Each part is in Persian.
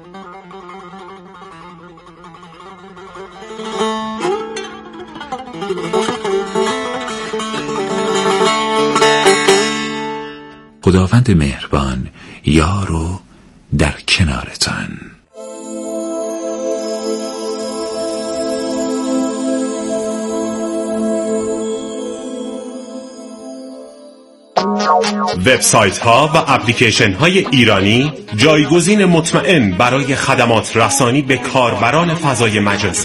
خداوند مهربان یار و در کنارتان. وبسایت ها و اپلیکیشن های ایرانی جایگزین مطمئن برای خدمات رسانی به کاربران فضای مجازی.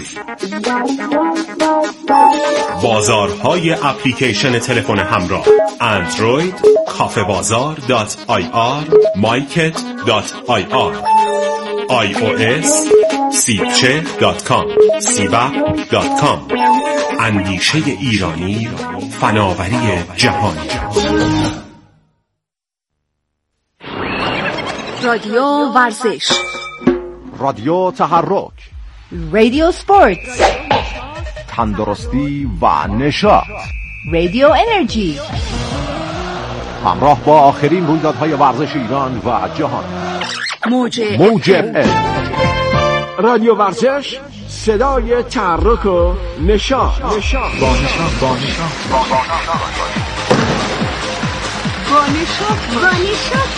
بازارهای اپلیکیشن تلفن همراه اندروید، kafebazar.ir، myket.ir، iOS، sibche.com، sibap.com. اندیشه ایرانی، فناوری جهانی. رادیو ورزش، رادیو تحرک، رادیو سپورت، تندرستی و نشاط، رادیو انرژی. همراه با آخرین رویدادهای ورزش ایران و جهان. موج رادیو ورزش، صدای تحرک و نشاط. با نشاط.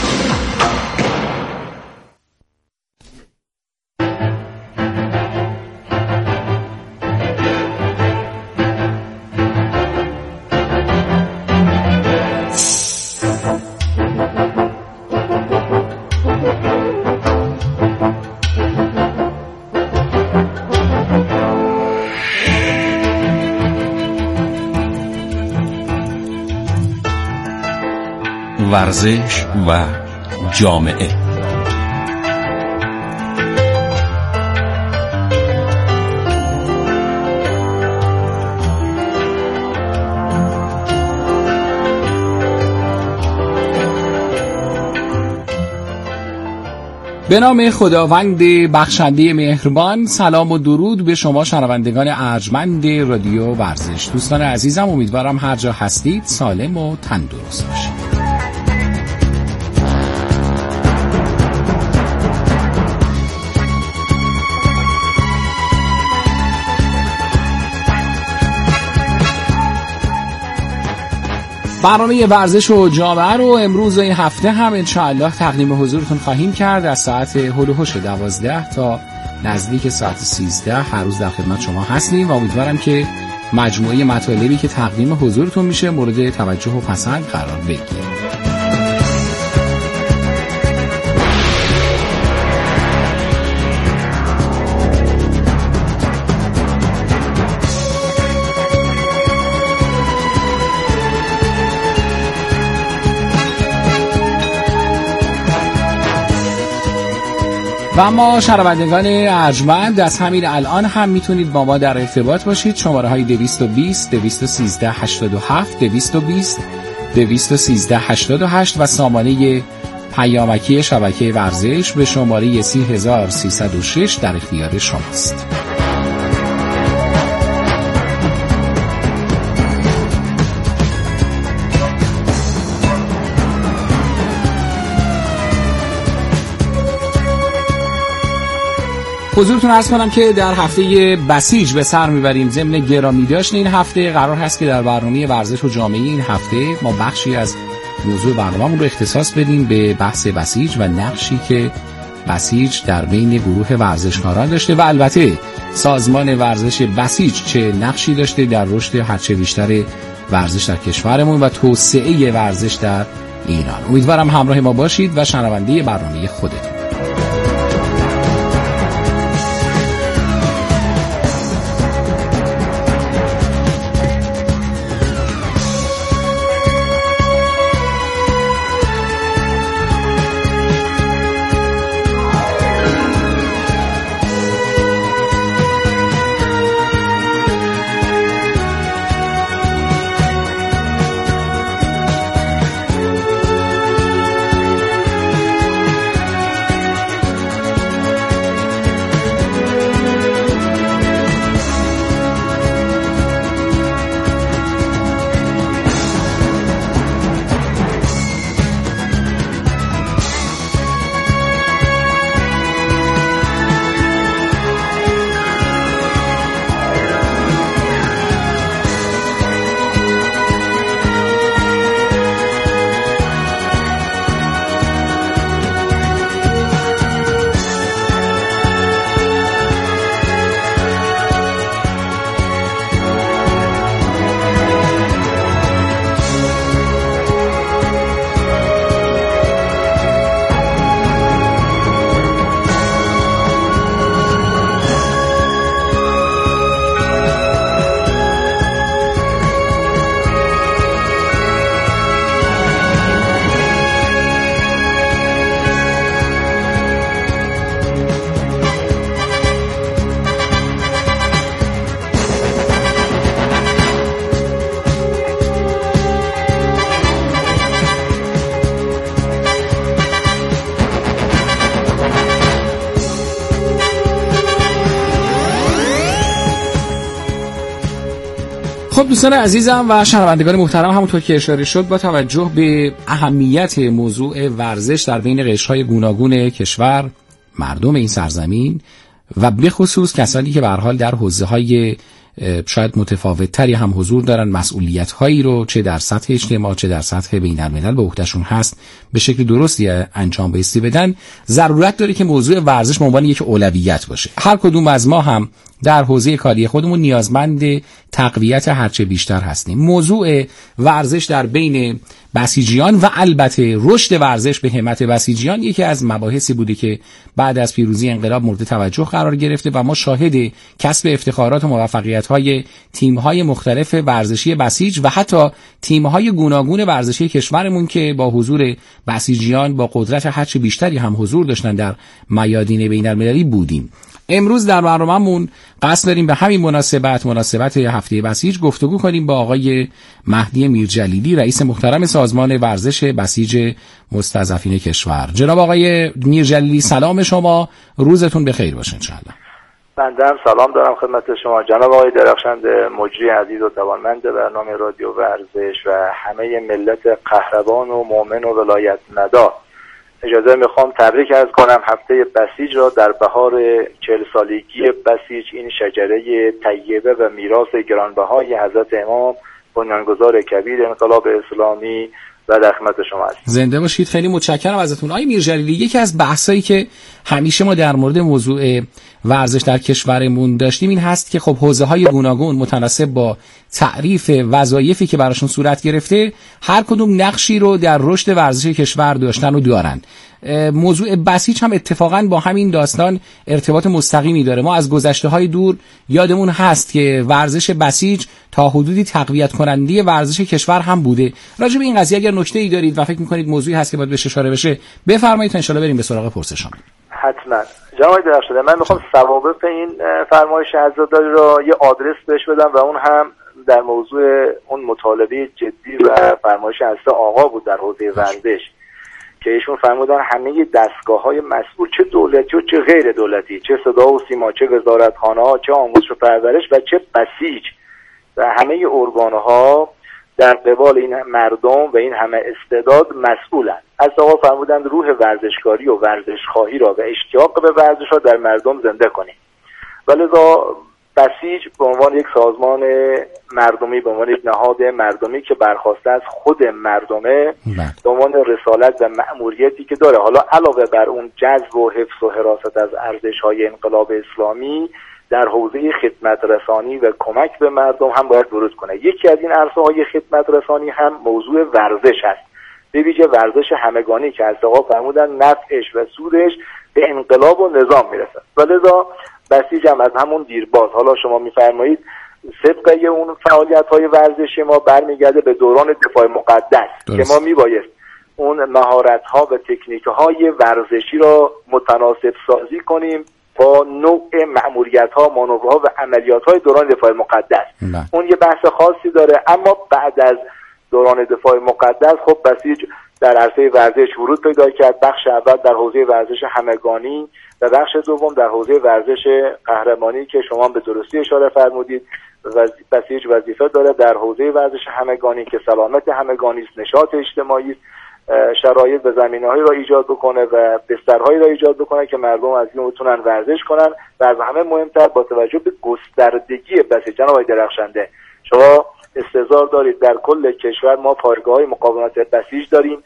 ورزش و جامعه. به نام خداوند بخشنده مهربان، سلام و درود به شما شنوندگان ارجمند رادیو ورزش. دوستان عزیزم، امیدوارم هر جا هستید سالم و تندرست باشید. برنامه ورزش و جامعه رو امروز این هفته هم انشاءالله تقدیم حضورتون خواهیم کرد از ساعت هول و هوش 12 تا نزدیک ساعت 13 هر روز در خدمت شما هستیم و امیدوارم که مجموعه مطالبی که تقدیم حضورتون میشه مورد توجه و پسند قرار بگیره. و اما شنوندگان ارجمند، از همین الان هم میتونید با ما در ارتباط باشید. شماره های 220 213 87 220 213 88 و سامانه پیامکی شبکه ورزش به شماره 30306 در اختیار شماست. حضورتون عرض کنم که در هفته بسیج به سر میبریم. ضمن گرامی داشتن این هفته قرار هست که در برنامه ورزش و جامعه این هفته ما بخشی از موضوع برنامه‌مون رو اختصاص بدیم به بحث بسیج و نقشی که بسیج در بین گروه ورزشکاران داشته و البته سازمان ورزش بسیج چه نقشی داشته در رشد هرچه بیشتر ورزش در کشورمون و توسعه ورزش در ایران. امیدوارم همراه ما باشید و شنونده برنامه خودتون. خب دوستان عزیزم و شنوندگان محترم، همونطور که اشاره شد با توجه به اهمیت موضوع ورزش در بین قشرهای گوناگون کشور، مردم این سرزمین و به خصوص کسانی که به هر حال در حوزه‌های شاید متفاوت‌تری هم حضور دارن، مسئولیت‌هایی رو چه در سطح اجتماع چه در سطح بین‌الملل به عهده‌شون هست به شکل درستی انجام بایستی بدن، ضرورت داره که موضوع ورزش به عنوان یک اولویت باشه. هر کدوم از ما هم در حوزه کاری خودمون نیازمند تقویت هرچه بیشتر هستیم. موضوع ورزش در بین بسیجیان و البته رشد ورزش به همت بسیجیان یکی از مباحثی بوده که بعد از پیروزی انقلاب مورد توجه قرار گرفته و ما شاهد کسب افتخارات و موفقیت‌های تیم‌های مختلف ورزشی بسیج و حتی تیم‌های گوناگون ورزشی کشورمون که با حضور بسیجیان با قدرت هرچه بیشتری هم حضور داشتن در میادین بین‌المللی بودیم. امروز در برنامه‌مون قصد داریم به همین مناسبت هفته بسیج گفتگو کنیم با آقای مهدی میرجلیلی، رئیس محترم سازمان ورزش بسیج مستضعفین کشور. جناب آقای میرجلیلی سلام شما، روزتون بخیر باشه انشالله. بنده هم سلام دارم خدمت شما جناب آقای درخشنده، مجری عزیز و توانمند برنامه رادیو ورزش و همه ملت قهرمان و مؤمن و ولایت مدار. اجازه میخوام تبریک عرض کنم هفته بسیج را در بهار 40 سالگی بسیج، این شجره طیبه و میراث گرانبهای حضرت امام بنیانگذار کبیر انقلاب اسلامی و در خدمت شما هستم. زنده باشید، خیلی متشکرم ازتون. آقای میرجلیلی، یکی از بحثایی که همیشه ما در مورد موضوع ورزش در کشورمون داشتیم این هست که خب حوزه‌های گوناگون متناسب با تعریف وظایفی که براشون صورت گرفته هر کدوم نقشی رو در رشد ورزش کشور داشتن و دارن. موضوع بسیج هم اتفاقا با همین داستان ارتباط مستقیمی داره. ما از گذشته‌های دور یادمون هست که ورزش بسیج تا حدودی تقویت کننده ورزش کشور هم بوده. راجع به این قضیه اگر نکته‌ای دارید و فکر می‌کنید موضوعی هست که باید بهش اشاره بشه بفرمایید تا ان شاءالله بریم به سراغ پرسشام. حتما جناب درخشنده، من میخوام ثوابت این فرمایش عزاداری را یه آدرس بهش بدم و اون هم در موضوع اون مطالبه جدی و فرمایش حضرت آقا بود در حوزه ورزش که ایشون فرمودن همه دستگاه‌های مسئول، چه دولتی و چه غیر دولتی، چه صدا و سیما، چه وزارتخانه‌ها، چه آموزش و پرورش و چه بسیج و همه ارگان‌ها در قبال این مردم و این همه استعداد مسئولند. از آقا فرمودند روح ورزشکاری و ورزشخواهی را و اشتیاق به ورزش را در مردم زنده کنیم. ولذا بسیج به عنوان یک سازمان مردمی، به عنوان یک نهاد مردمی که برخواسته از خود مردمه، به عنوان رسالت و مأموریتی که داره، حالا علاوه بر اون جذب و حفظ و حراست از ارزش‌های انقلاب اسلامی، در حوزه خدمت رسانی و کمک به مردم هم باید ورود کنه. یکی از این عرصه‌های خدمت رسانی هم موضوع ورزش است، به ویژه ورزش همگانی که از آقا فرمودن نفعش و سودش به انقلاب و نظام میرسه. ولذا بسیج هم از همون دیرباز، حالا شما میفرمایید طبق اون فعالیت‌های ورزشی ما برمیگرده به دوران دفاع مقدس که ما میبایست اون مهارت‌ها و تکنیک‌های ورزشی را متناسب سازی کنیم با نوع مأموریت‌ها، مانورها و عملیات‌های دوران دفاع مقدس. اون یه بحث خاصی داره. اما بعد از دوران دفاع مقدس خب بسیج در عرصه ورزش ورود پیدا کرد. بخش اول در حوزه ورزش همگانی و بخش دوم در حوزه ورزش قهرمانی که شما به درستی اشاره فرمودید. بسیج وظیفه داره در حوزه ورزش همگانی که سلامت همگانی است، نشاط اجتماعی است، شرایط و زمینه‌هایی را ایجاد بکنه و بسترهایی را ایجاد بکنه که مردم از این بتونن ورزش کنن و از همه مهمتر با توجه به گستردگی بسیج. جناب آقای درخشنده، شما استحضار دارید در کل کشور ما پایگاه‌های مقاومت بسیج داریم،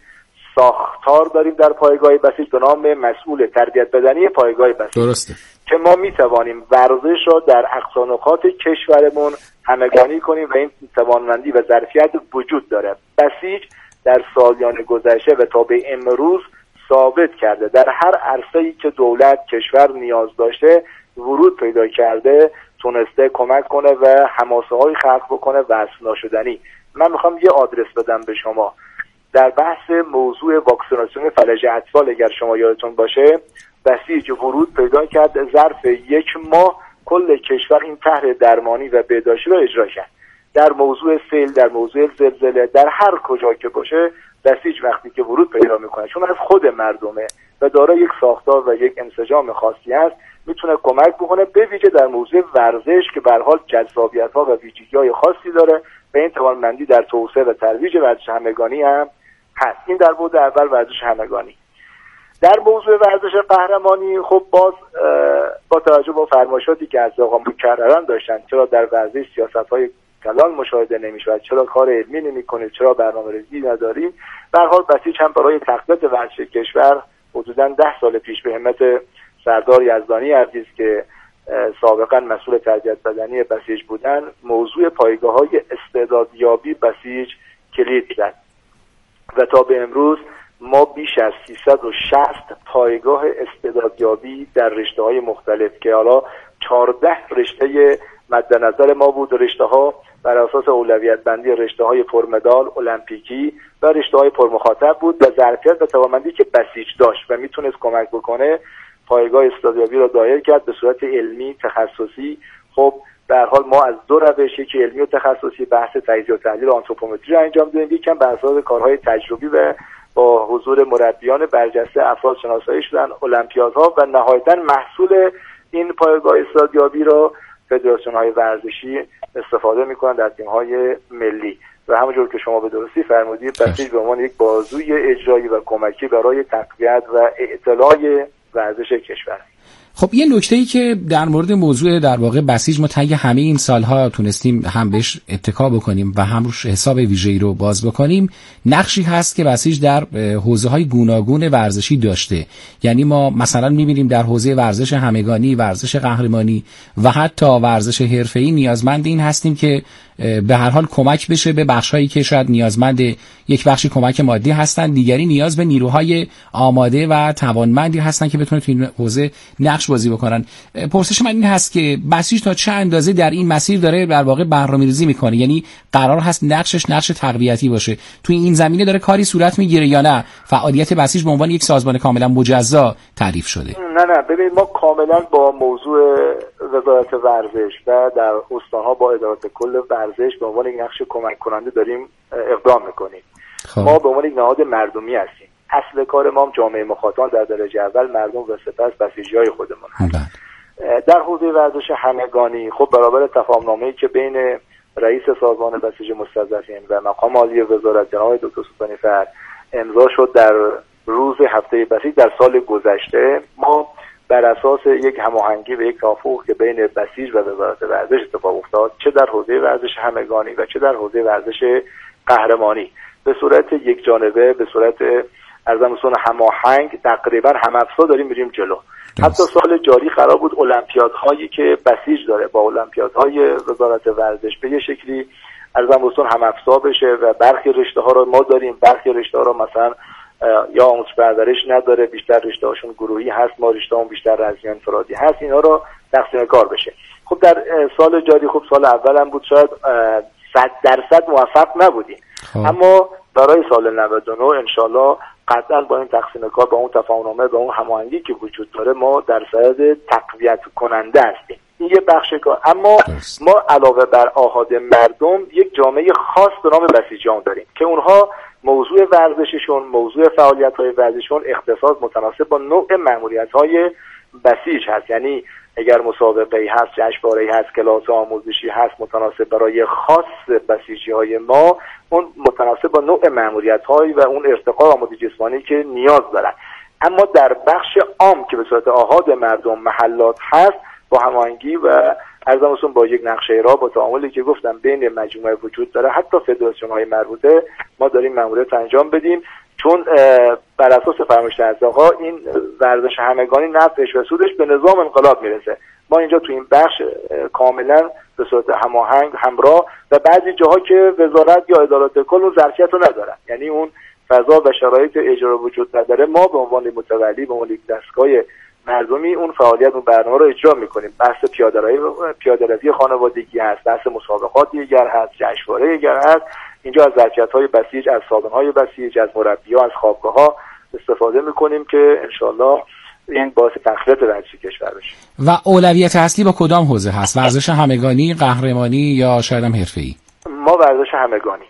ساختار داریم در پایگاه بسیج به نام مسئول تربیت بدنی پایگاه بسیج. درسته که ما میتوانیم ورزش را در اقصا نقاط کشورمون همگانی کنیم و این توانمندی و ظرفیت وجود داره. بسیج در سالیان گذشته و تا به امروز ثابت کرده در هر عرصه‌ای که دولت کشور نیاز داشته ورود پیدا کرده، تونسته کمک کنه و حماسه‌های خلق بکنه و اصلا شدنی. من میخوام یه آدرس بدم به شما در بحث موضوع واکسیناسیون فلج اطفال. اگر شما یادتون باشه بسیج ورود پیدا کرد، ظرف 1 ماه کل کشور این طرح درمانی و بهداشتی را اجرا کرد. در موضوع سیل، در موضوع زلزله، در هر کجا که باشه بسیج وقتی که ورود پیدا میکنه، چون از خود مردمه و دارای یک ساختار و یک انسجام خاصی است، میتونه کمک بکنه به ویژه در موضوع ورزش که به هر حال جذابیت‌ها و ویژگی‌های خاصی داره و این توانمندی در توسعه و ترویج ورزش همگانی هم هست. این در بعد اول ورزش همگانی. در موضوع ورزش قهرمانی خب باز با توجه به فرمایشاتی که از آقا مکررن داشتن، چرا در ورزش سیاست‌های کلان مشاهده نمی‌شود، چرا کار علمی نمی‌کنید، چرا برنامه‌ریزی ندارید، به هر حال بسیج هم برای تقویت ورزش کشور حدوداً 10 سال پیش به همت سردار یزدانی عزیز که سابقا مسئول تربیت بدنی بسیج بودن، موضوع پایگاه‌های استعدادیابی بسیج کلید زد و تا به امروز ما بیش از 360 پایگاه استعدادیابی در رشته‌های مختلف که حالا 14 رشته مد نظر ما بود، رشته‌ها بر اساس اولویت بندی رشته‌های پرمدال المپیکی و رشته‌های پرمخاطب بود و ظرفیت و توانمندی که بسیج داشت و میتونست کمک بکنه پایگاه استعدادیابی را دایر کرد به صورت علمی تخصصی. خب به هر حال ما از دو روش، یکی علمی و تخصصی بحث تجزیه و تحلیل آنتروپومتری را انجام دادیم، یکم بر اساس کارهای تجربی و با حضور مربیان برجسته افراد شناسایی شدن المپیادها و نهایتاً محصول این پایگاه استعدادیابی را فدراسیون‌های ورزشی استفاده می‌کنند در تیم‌های ملی و همونجور که شما به درستی فرمودید بسیج به عنوان یک بازوی اجرایی و کمکی برای تقویت و اطلاع ورزش کشور. خب یه نکته‌ای که در مورد موضوع در واقع بسیج ما طی همه این سالها تونستیم هم بهش اتکا بکنیم و هم روش حساب ویژه‌ای رو باز بکنیم، نقشی هست که بسیج در حوزه‌های گوناگون ورزشی داشته. یعنی ما مثلا می‌بینیم در حوزه ورزش همگانی، ورزش قهرمانی و حتی ورزش حرفه‌ای نیازمند این هستیم که به هر حال کمک بشه به بخش‌هایی که شاید نیازمند یک بخشی کمک مادی هستن، دیگری نیاز به نیروهای آماده و توانمندی هستن که بتونن تو این حوزه نقش بازی بکنن. پرسش من این هست که بسیج تا چه اندازه در این مسیر داره در واقع برنامه‌ریزی میکنه؟ یعنی قرار هست نقشش نقش تقویتی باشه، توی این زمینه داره کاری صورت میگیره یا نه فعالیت بسیج به عنوان یک سازمان کاملا مجزا تعریف شده؟ نه ببینید ما کاملا با موضوع وزارت ورزش و در استان‌ها با ادارات کل ورزش به عنوان یک نقش کمک کننده داریم اقدام میکنیم. ما به عنوان یک نهاد مردمی هستیم. اصل کار ما هم جامعه مخاطبان در درجه اول مردم و سپس بسیجی‌های خودمون هست. در حوزه ورزش همگانی خب برابر تفاهم‌نامه‌ای که بین رئیس سازمان بسیج مستضعفین و مقام عالی وزارت جناب دکتر سلطانی فرد امضا شد در روز هفته بسیج در سال گذشته، ما بر اساس یک هماهنگی و یک توافق که بین بسیج و وزارت ورزش اتفاق افتاد، چه در حوزه ورزش همگانی و چه در حوزه ورزش قهرمانی، به صورت یک جانبه، به صورت ارزمسون هماهنگ تقریبا هم‌افزا داریم میریم جلو. حتی سال جاری قرار بود المپیادهایی که بسیج داره با المپیادهای وزارت ورزش به یه شکلی ارزمسون هم‌افزا بشه و برخی رشته‌ها رو ما داریم، برخی رشته‌ها رو مثلا یا آموزش پرورش نداره، بیشتر رشته‌هاشون گروهی هست، ما رشته‌هامون بیشتر رزمی انفرادی هست، اینا رو تقسیم کار بشه. خب در سال جاری خب سال اولم بود، شاید 100% موفق نبودیم، اما برای سال 99 انشالله قطعا با این تقسیم کار، با اون تفاهم‌نامه، با اون هماهنگی که وجود داره ما در صدد تقویت کننده هستیم. این یه بخش کار. اما ما علاوه بر آحاد مردم یک جامعه خاص به نام بسیجیان داریم که اونها موضوع ورزششون، موضوع فعالیت‌های ورزششون اختصاص متناسب با نوع مأموریت‌های بسیج هست. یعنی اگر مسابقه‌ای هست، جشنواره‌ای هست، کلاس آموزشی هست متناسب برای خاص بسیجی‌های ما، اون متناسب با نوع مأموریت‌های و اون ارتقاء آمادگی جسمانی که نیاز دارن. اما در بخش عام که به صورت آحاد مردم محلات هست، با هماهنگی و ارزمسون با یک نقشه را با تعاملی که گفتم بین مجموعه وجود داره، حتی فدراسیون‌های مربوطه، ما داریم مأموریت انجام بدیم، چون بر اساس فرمایش از آقا این ورزش همگانی نفعش و سودش به نظام انقلاب میرسه. ما اینجا تو این بخش کاملا به صورت هماهنگ همراه و بعضی جاها که وزارت یا ادارات کل اون ظرفیت رو ندارن، یعنی اون فضا و شرایط اجرا وجود نداره، ما به عنوان متولی، به عنوان یک دستگاه مردمی اون فعالیت و برنامه رو اجرا میکنیم. بحث پیاده‌روی خانوادگی هست، بحث مسابقات دیگر هست، جشنواره دیگر هست. اینجا از ظرفیت‌های بسیج، از سازمان‌های بسیج، از مربی‌ها، از خوابگاه‌ها استفاده میکنیم که انشالله این باعث تقویت ورزش کشور بشه. و اولویت اصلی با کدام حوزه هست؟ ورزش همگانی، قهرمانی یا شاید هم حرفه‌ای؟ ما ورزش همگانی.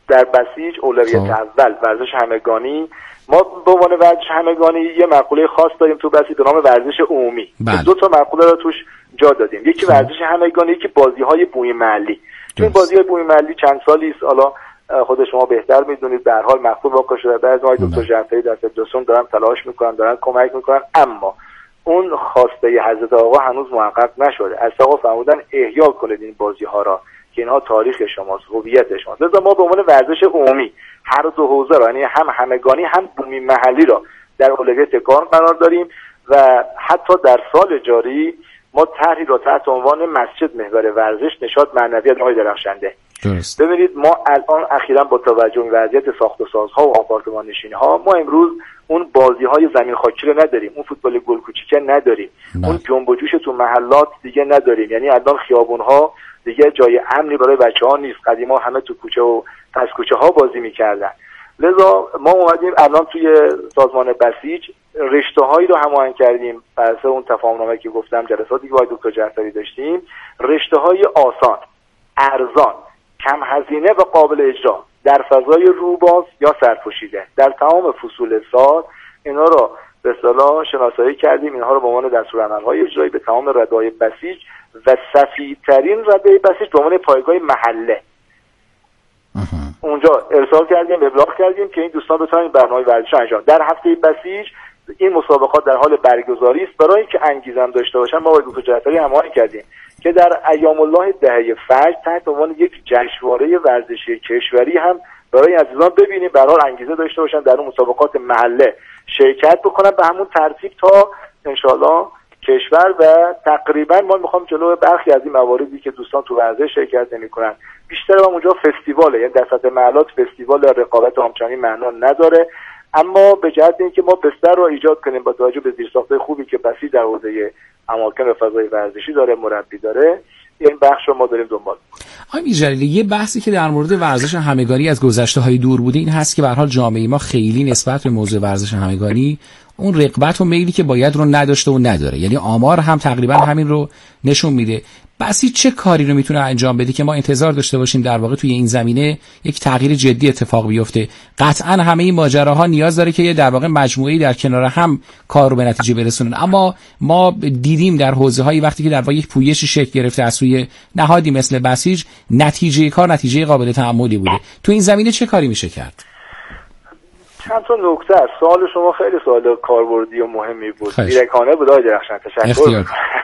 در بسیج اولویت اول ورزش همگانی. ما به عنوان ورزش همگانی یه مقوله خاص داریم تو بسیج به نام ورزش عمومی. دو تا مقوله رو توش جا دادیم، یکی ورزش همگانی، یکی بازی‌های بومی محلی. این بازی‌های بومی محلی چند سالی است، حالا خود شما بهتر میدونید، به هر حال مقبول واقع شده. بعضی از دکتر جعفری در فدراسیون دارن تلاش میکنن، دارن کمک میکنن، اما اون خواسته حضرت آقا هنوز محقق نشده. از آقا فرمودن احیا کنید این بازی‌ها را که اینها تاریخ شماست، هویت شماست. لذا ما به عنوان ورزش عمومی هر دو حوزه را، یعنی هم همگانی هم بومی محلی را در اولویت کار قرار داریم و حتی در سال جاری ما طرحی را تحت عنوان مسجد محور ورزش نشاط معنویت آقای درخشنده. درست. ببینید ما الان اخیراً با توجه به وضعیت ساخت و سازها و آپارتمان نشینی‌ها ما امروز اون بازی‌های زمین خاکی رو نداریم، اون فوتبال گل کوچیکه نداریم، اون جنب و جوش تو محلات دیگه نداریم. یعنی الان خیابون‌ها دیگه جای امنی برای بچه‌ها نیست. قدیما همه تو کوچه و پس کوچه‌ها بازی می‌کردن. لذا ما اومدیم الان توی سازمان بسیج رشته‌هایی رو هماهنگ کردیم بر اساس اون تفاهم‌نامه‌ای که گفتم، جلساتی که با دکتر جعفری داشتیم، رشته‌های آسان، ارزان، کم هزینه و قابل اجرا در فضای روباز یا سرپوشیده در تمام فصول سال، اینا رو به اصطلاح شناسایی کردیم. اینها رو به عنوان دستورالعمل‌های اجرایی به تمام رده‌های بسیج و سفیدترین رده بسیج به عنوان پایگاه محله اونجا ارسال کردیم، ابلاغ کردیم که این دوستان بتونن برنامه ورزش انجام. در هفته بسیج این مسابقات در حال برگزاری است. برای اینکه انگیزه هم داشته باشن ما با دکتر جعفری هماهنگ کردیم که در ایام الله دهه فجر تحت عنوان یک جشنواره ورزشی کشوری هم برای عزیزان ببینیم، به هر حال انگیزه داشته باشن در اون مسابقات محله شرکت بکنن به همون ترتیب تا انشالله کشور. و تقریبا ما میخوام جلو برخی از این مواردی که دوستان تو ورزش شرکت نمی‌کنن، بیشتر هم اونجا فستیواله، یعنی در سطح محلات فستیوال رقابت همچنین معنا نداره، اما به جهت اینکه ما بستر رو ایجاد کنیم با توجه به زیرساخت‌های خوبی که بسیج در حوزه اماکن و فضای ورزشی داره، مربی داره، این بخش رو ما داریم دنبال. آقای میرجلیلی، یه بحثی که در مورد ورزش همگانی از گذشته‌های دور بوده این هست که به هر حال جامعه ما خیلی نسبت به موضوع ورزش همگانی اون رغبت و میلی که باید رو نداشته و نداره. یعنی آمار هم تقریبا همین رو نشون میده. بسی چه کاری رو میتونه انجام بده که ما انتظار داشته باشیم در واقع توی این زمینه یک تغییر جدی اتفاق بیفته؟ قطعا همه این ماجراها نیاز داره که در واقع مجموعه‌ای در کنار هم کار رو به نتیجه برسونن، اما ما دیدیم در حوزه‌های وقتی که در واقع یک پویشی شکل گرفته از سوی نهادی مثل بسیج، نتیجه کار نتیجه قابل تأملی بوده. تو این زمینه چه کاری میشه کرد؟ چند تا نکته است. سوال شما خیلی سوال کاربردی و مهمی بود. دیرکانه بود آقای درخشان، تشکر.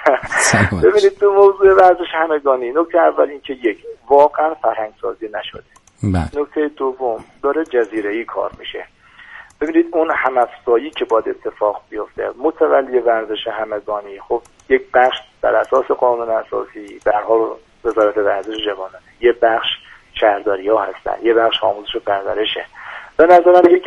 ببینید تو موضوع ورزش همگانی، نکته اول این که یک، واقعا فرهنگ سازی نشده. نکته دوم، داره جزیره‌ای کار میشه. ببینید اون هم‌افزایی که باید اتفاق بیفته متولی ورزش همگانی، خب یک بخش در اساس قانون اساسی در حال وزارت ورزش جوانان، یه بخش شهرداری‌ها هستن، یه بخش آموزش و پرورشه. به نظر من یک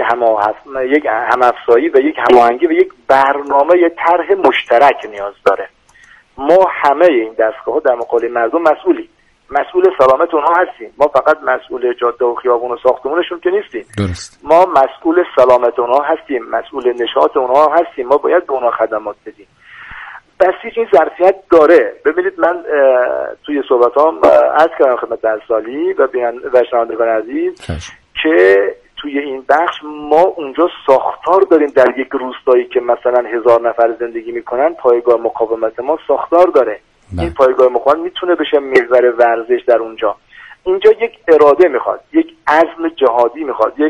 هم‌افزایی و یک هماهنگی و یک برنامه، یک طرح مشترک نیاز داره. ما همه این دستگاه‌ها در مقابل مردم مسئول سلامت اونها هستیم. ما فقط مسئول جاده و خیابون و ساختمونشون که نیستیم. درست. ما مسئول سلامت اونها هستیم، مسئول نشاط اونها هستیم. ما باید به اونها خدمات بدیم. بسیج این ظرفیت داره. ببینید من توی صحبتام عرض کردم خدمت ارسالی و شنوندگان عزیز که توی این بخش ما اونجا ساختار داریم. در یک روستایی که مثلا 1000 نفر زندگی میکنن، پایگاه مقاومت ما ساختار داره. این پایگاه مقاومت میتونه بشه محور ورزش در اونجا. اینجا یک اراده میخواد، یک عزم جهادی میخواد، یک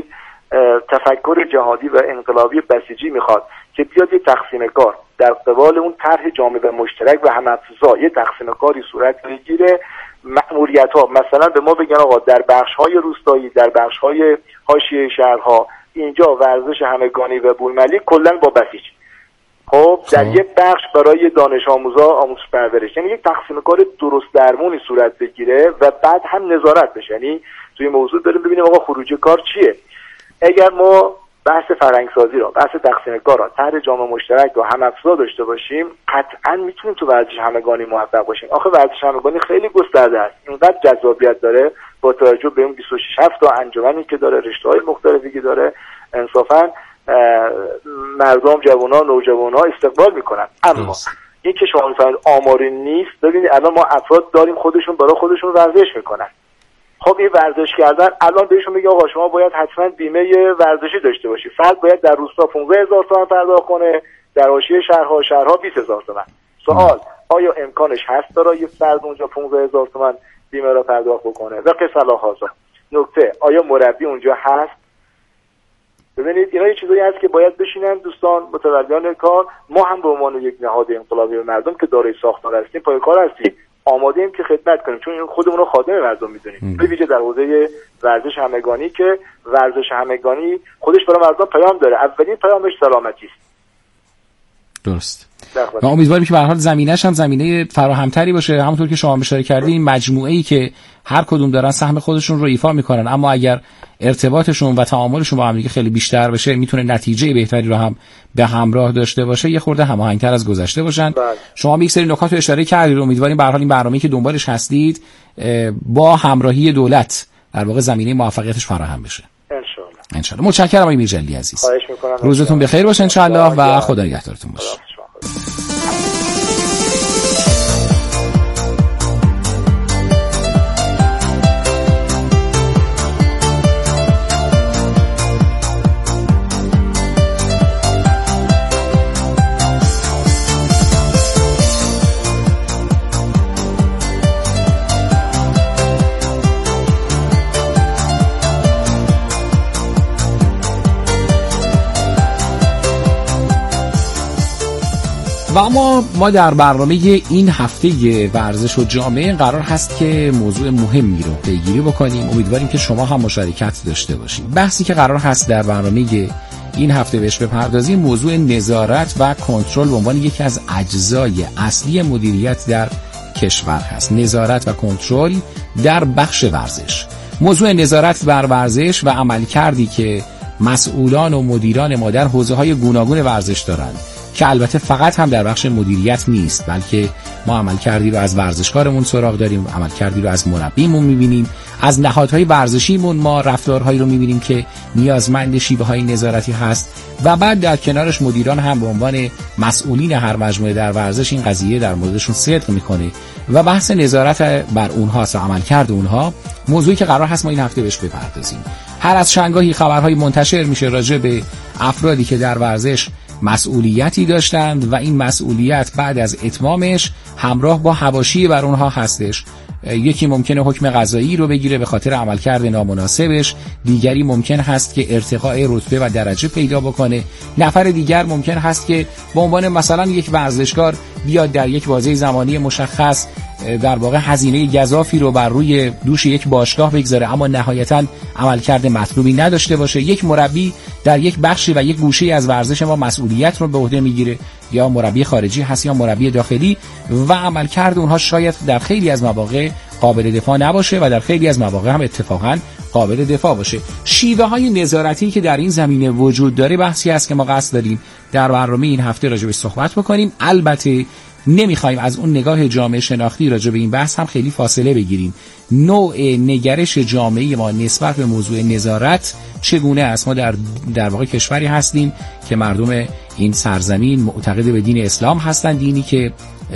تفکر جهادی و انقلابی بسیجی میخواد که بیاد یک تقسیم کار در قبال اون طرح جامع و مشترک و هم‌افزا یه تقسیم کاری صورت بگیره. مأموریت‌ها مثلا به ما بگن آقا در بخش‌های روستایی، در بخش‌های حاشیه شهرها اینجا ورزش همگانی و بومی‌محلی کلاً با بسیج. خب در یک بخش برای دانش آموزا آموزش پرورش، یعنی یک تقسیم کار درست درمونی صورت بگیره و بعد هم نظارت بشه. یعنی توی موضوع بریم ببینیم آقا خروجی کار چیه. اگر ما بحث فرهنگ سازی را، بحث تقسیم کار را، طرح جامع مشترک و هم‌افزا داشته باشیم، قطعاً میتونیم تو ورزش همگانی موفق باشیم. آخه ورزش همگانی خیلی گسترده است، اینقدر جذابیت داره با توجه به اون 26 تا انجمنی که داره، رشته‌های مختلفی که داره، انصافاً مردم، جوان‌ها، نوجوان‌ها استقبال میکنن. اما این که شما می‌فرمایید آماری نیست. ببینید الان ما افراد داریم خودشون برای خودشون ورزش میکنن. خب این ورزش کردن الان بهشون میگه آقا شما باید حتما بیمه ورزشی داشته باشی، فرد باید در روستا 15000 تومان پرداخت کنه، در حاشیه شهرها 20000 تومان. سوال آیا امکانش هست برای یه فرد اونجا 15000 تومان بیمه را پرداخت بکنه؟ و قصلا هازا. نکته آیا مربی اونجا هست؟ ببینید اینا یه چیزایی هست که باید بشینن دوستان متولیان کار، ما هم به عنوان یک نهاد انقلابی مردم که دارای ساختار هستیم، پای کار هستیم، آماده ایم که خدمت کنیم، چون خودمون رو خادم مردم میدونیم. به ویژه در حوزه ورزش همگانی که ورزش همگانی خودش برای مردم پیام داره. اولین پیامش سلامتی است. درست. و امیدواریم که به هر حال زمینه‌اش هم زمینه فراهمتری باشه. همونطور که شما اشاره کردین مجموعه‌ای که هر کدوم دارن سهم خودشون رو ایفا میکنن، اما اگر ارتباطشون و تعاملشون با هم دیگه خیلی بیشتر بشه میتونه نتیجه بهتری رو هم به همراه داشته باشه، یه خورده هماهنگ‌تر از گذشته باشن. شما یک سری نکات رو اشاره کردید، امیدواریم به هر حال این برنامه‌ای که دنبالش هستید با همراهی دولت در واقع زمینه موفقیتش فراهم بشه. ان شاء الله. متشکرم آقای میرجلی عزیز. خواهش می‌کنم. روزتون بخیر باشه ان شاء الله و خدا نگهدارتون باشه. و اما ما در برنامه این هفته ورزش و جامعه قرار هست که موضوع مهمی رو پیگیری بکنیم. امیدواریم که شما هم مشارکت داشته باشید. بحثی که قرار هست در برنامه این هفته بهش بپردازیم موضوع نظارت و کنترل به عنوان یکی از اجزای اصلی مدیریت در کشور هست. نظارت و کنترل در بخش ورزش. موضوع نظارت بر ورزش و عملکردی که مسئولان و مدیران ما در حوزه‌های گوناگون ورزش دارند، که البته فقط هم در بخش مدیریت نیست، بلکه ما عملکردی رو از ورزشکارمون سراغ داریم، عملکردی رو از مربیمون می‌بینیم، از نهادهای ورزشیمون ما رفتارهایی رو می‌بینیم که نیازمند شیوه‌های نظارتی هست و بعد در کنارش مدیران هم به عنوان مسئولین هر مجموعه در ورزش این قضیه در موردشون صدق می‌کنه و بحث نظارت بر اونها و عملکرد اونها موضوعی که قرار هست ما این هفته بهش بپردازیم. هر از چندگاهی خبرهای منتشر میشه راجع به افرادی که در ورزش مسئولیتی داشتند و این مسئولیت بعد از اتمامش همراه با حواشی بر اونها هستش. یکی ممکنه حکم قضایی رو بگیره به خاطر عملکرد نامناسبش، دیگری ممکن هست که ارتقاء رتبه و درجه پیدا بکنه، نفر دیگر ممکن هست که به عنوان مثلا یک ورزشکار بیاد در یک بازه زمانی مشخص در واقع هزینه گزافی رو بر روی دوش یک باشگاه بگذاره اما نهایتاً عملکرد مطلوبی نداشته باشه. یک مربی در یک بخشی و یک گوشه از ورزش ما مسئولیت رو به عهده میگیره، یا مربی خارجی هست یا مربی داخلی، و عملکرد اونها شاید در خیلی از مواقع قابل دفاع نباشه و در خیلی از مواقع هم اتفاقاً قابل دفاع باشه. شیوه های نظارتی که در این زمینه وجود داره بحثی است که ما قصد داریم در برنامه این هفته راجع بهش صحبت بکنیم. البته نمیخوایم از اون نگاه جامعه شناختی راجع به این بحث هم خیلی فاصله بگیریم. نوع نگرش جامعه ما نسبت به موضوع نظارت چگونه است؟ ما در واقع کشوری هستیم که مردم این سرزمین معتقد به دین اسلام هستند، دینی که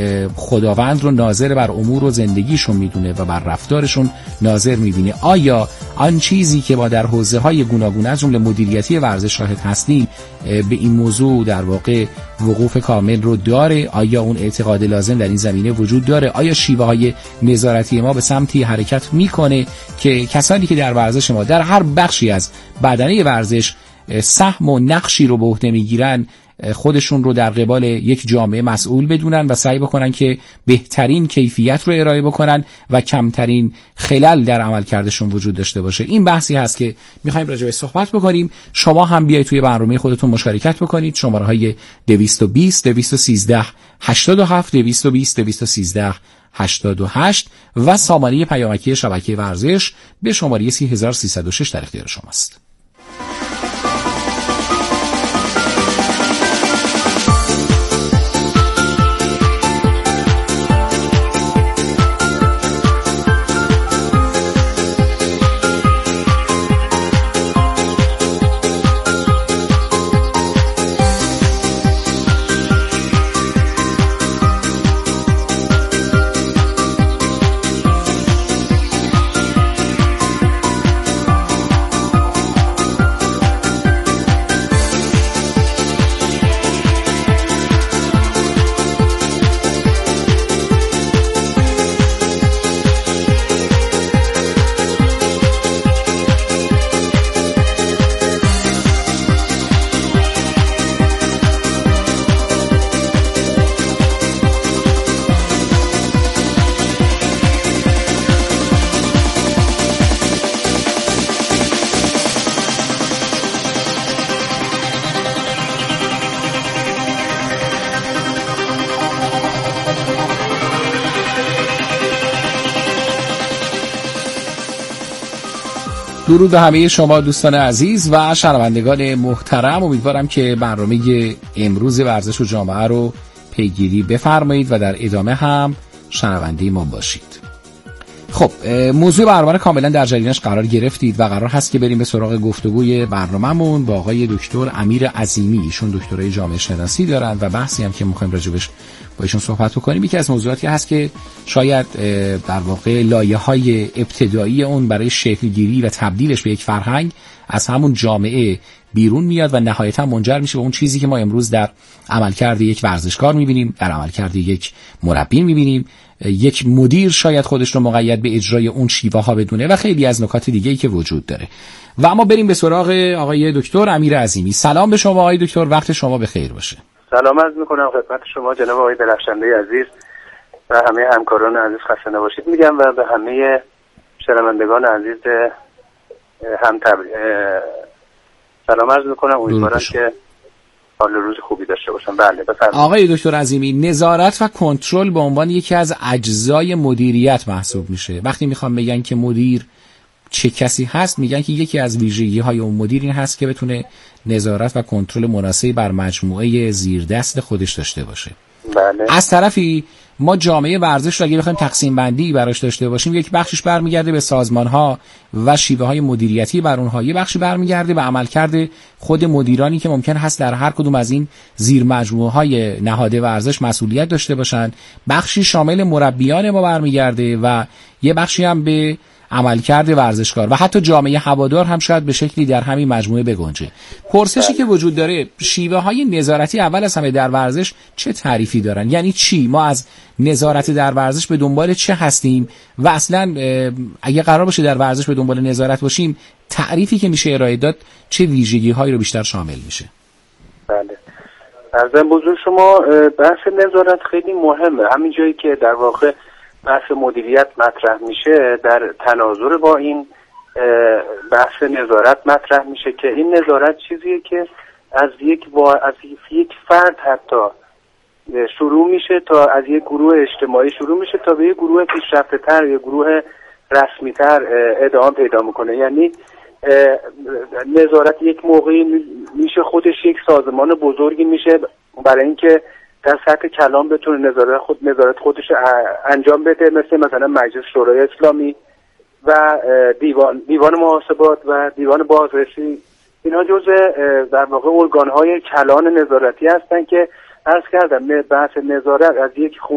خداوند رو ناظر بر امور و زندگیشون میدونه و بر رفتارشون ناظر میبینه. آیا آن چیزی که ما در حوزه‌های گوناگون از جمله مدیریتی ورزش شاهد هستیم به این موضوع در واقع وقوف کامل رو داره؟ آیا اون اعتقاد لازم در این زمینه وجود داره؟ آیا شیوه‌های نظارتی ما به سمتی حرکت میکنه که کسانی که در ورزش ما در هر بخشی از بدنه ورزش سهم و نقشی رو به عهده میگیرن خودشون رو در قبال یک جامعه مسئول بدونن و سعی بکنن که بهترین کیفیت رو ارائه بکنن و کمترین خلل در عملکردشون وجود داشته باشه؟ این بحثی هست که میخوایم راجع بهش صحبت بکنیم. شما هم بیایید توی برنامه خودتون مشارکت بکنید. شماره‌های 220 213 87 220 213 88 و سامانه پیامکی شبکه ورزش به شماره 3306 در اختیار شماست. درود به همه شما دوستان عزیز و شنوندگان محترم. امیدوارم که برنامه امروز ورزش و جامعه رو پیگیری بفرمایید و در ادامه هم شنونده ما باشید. خب موضوع برنامه کاملا در جریانش قرار گرفتید و قرار هست که بریم به سراغ گفتگوی برنامه‌مون با آقای دکتر امیر عظیمی. ایشون دکترای جامعه شناسی دارن و بحثی هم که می‌خوایم راجبش با ایشون صحبت کنیم یکی از موضوعاتی هست که شاید در واقع لایه‌های ابتدایی اون برای شکل‌گیری و تبدیلش به یک فرهنگ از همون جامعه بیرون میاد و نهایتا منجر میشه به اون چیزی که ما امروز در عملکرد یک ورزشکار می‌بینیم، در عملکرد یک مربی می‌بینیم. یک مدیر شاید خودش رو مقید به اجرای اون شیوه ها بدونه و خیلی از نکات دیگه‌ای که وجود داره. و اما بریم به سراغ آقای دکتر امیر عظیمی. سلام به شما آقای دکتر، وقت شما بخیر باشه. سلام عرض می‌کنم خدمت شما جناب آقای درخشنده عزیز و همه همکاران عزیز. خسته نباشید میگم و به همه شنوندگان عزیز سلام عرض می‌کنم. امیدوارم که حال روز خوبی داشته باشم. بله بفرمایید. آقای دکتر عظیمی، نظارت و کنترل به عنوان یکی از اجزای مدیریت محسوب میشه. وقتی میخوام بگن که مدیر چه کسی هست، میگن که یکی از ویژگی‌های اون مدیر این هست که بتونه نظارت و کنترل مناسبی بر مجموعه زیردست خودش داشته باشه. بله. از طرفی ما جامعه ورزش رو اگه بخوایم تقسیم بندی براش داشته باشیم، یک بخشش برمیگرده به سازمان‌ها و شیوه‌های مدیریتی بر اونها، یک بخشی برمیگرده به عملکرد خود مدیرانی که ممکن هست در هر کدوم از این زیر مجموعه‌های نهاد ورزش مسئولیت داشته باشن، بخشی شامل مربیان ما برمیگرده و یه بخشی هم به عملکرد ورزشکار و حتی جامعه هوادار هم شاید به شکلی در همین مجموعه بگنجه. پرسشی که وجود داره، شیوه های نظارتی اول از همه در ورزش چه تعریفی دارن؟ یعنی چی؟ ما از نظارت در ورزش به دنبال چه هستیم و اصلا اگه قرار باشه در ورزش به دنبال نظارت باشیم، تعریفی که میشه ارائه داد چه ویژگی هایی رو بیشتر شامل میشه؟ بله. از بزرگ شما بحث نظارت خیلی مهمه. همین جایی که در واقع بحث مدیریت مطرح میشه در تناظر با این بحث نظارت مطرح میشه که این نظارت چیزیه که از یک فرد حتی شروع میشه تا از یک گروه اجتماعی شروع میشه تا به یک گروه پیشرفته تر یا گروه رسمی تر ادامه پیدا میکنه. یعنی نظارت یک موقعی میشه خودش یک سازمان بزرگی میشه برای اینکه در سطح کلان بتونه نظارت خودش انجام بده، مثلا مجلس شورای اسلامی و دیوان محاسبات و دیوان بازرسی. اینها جزء در واقع ارگان‌های کلان نظارتی هستن که عرض کردم بحث نظارت از یک